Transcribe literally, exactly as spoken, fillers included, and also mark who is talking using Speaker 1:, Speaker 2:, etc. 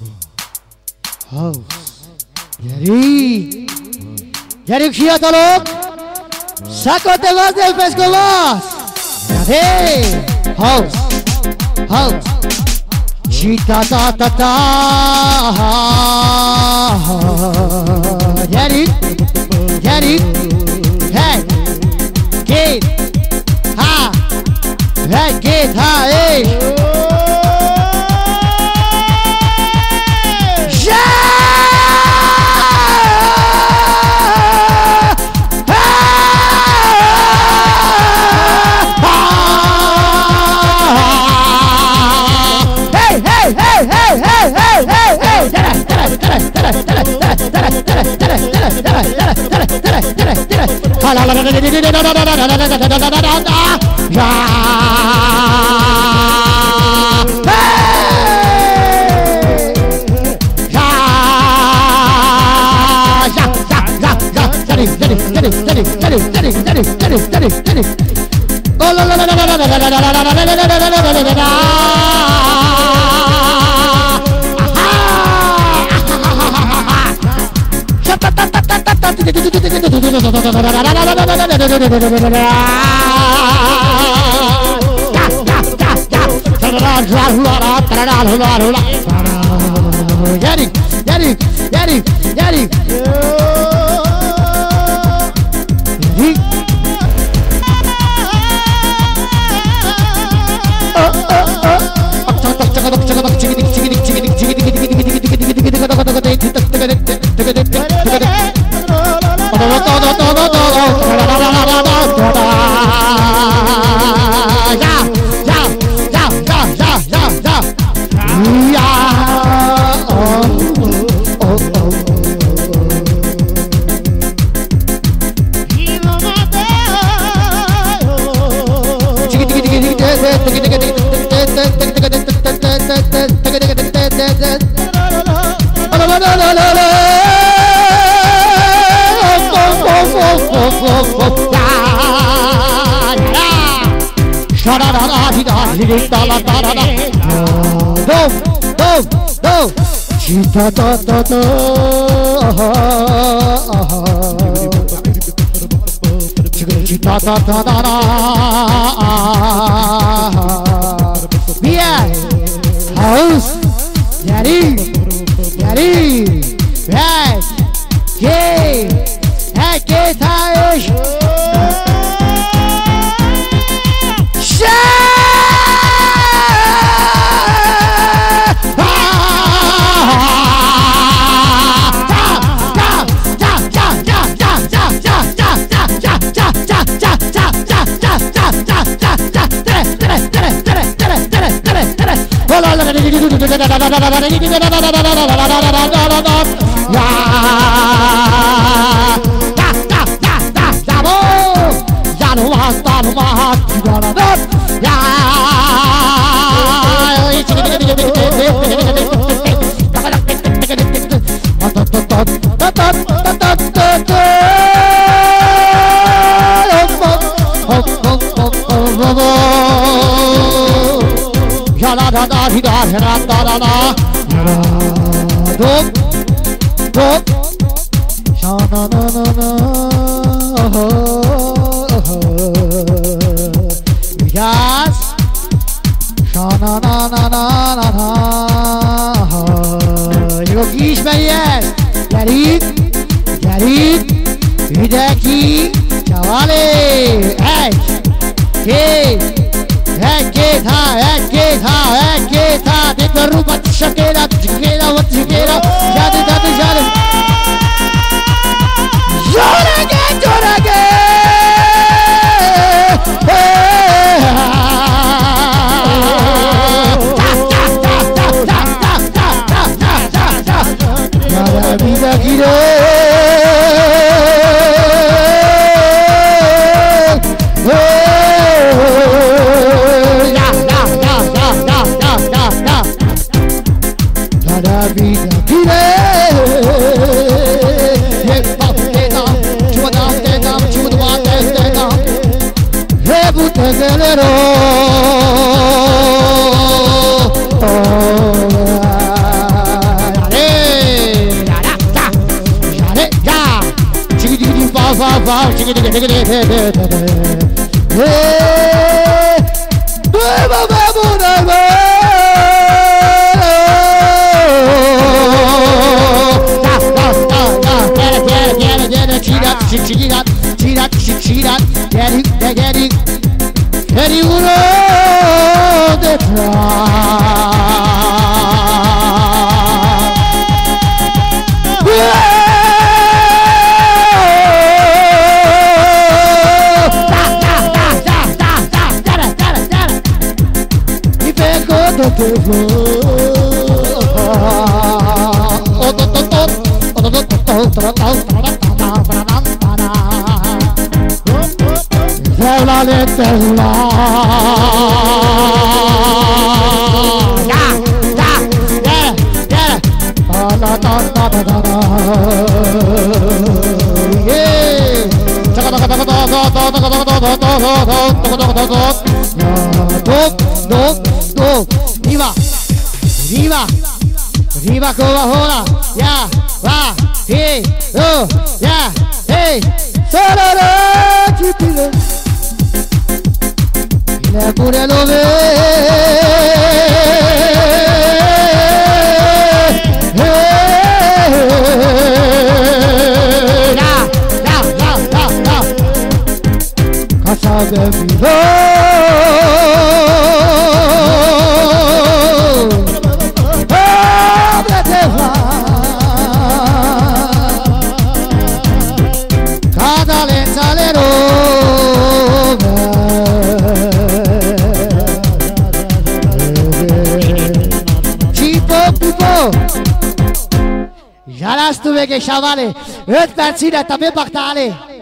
Speaker 1: Gyerünk! Gyerünk, fiatalok! Szakolt el az elfeszkolász! Hey! House! House! Csita-ta-ta-ta! Gyerünk! Gyerünk! Hey! Két! Há! Egy, két, há, és! Gyerünk, gyerünk, gyerünk, gyerünk! Chita-ta-ta-ta. Chita-ta-ta-ta-ta. Milyen? House. Gyerünk! Gyerünk! Egy! Két! Egy, két, há, és... fal, chigi digi digi digi digi digi. Hey, mama, mama, Chirat, chirat, chirat, get it, get it, get it, roll the track. If I go to the floor, oh, oh, oh, oh, oh, oh. Tesla, let Tesla. Yeah, yeah, yeah, yeah. Da da da da da da da. Yeah. Chaka chaka chaka chaka chaka chaka chaka chaka chaka chaka. Dog, dog, dog. Viva, viva, viva Coca-Cola. Yeah, va, hey, oh, yeah, hey. Sarara, chipile. Le pure lo ve. La, la, la, la, la. Casa de mi voz. Ábrete cada lentalero. Jalastu vege șavale, îți perține, tăbe bactale.